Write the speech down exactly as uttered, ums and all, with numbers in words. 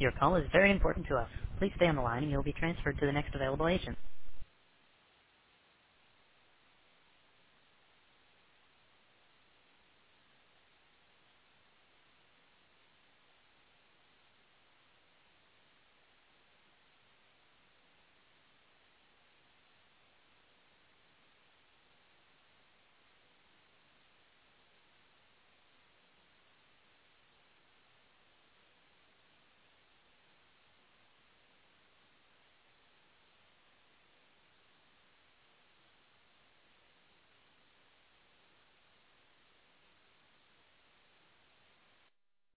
Your call is very important to us. Please stay on the line and you'll be transferred to the next available agent.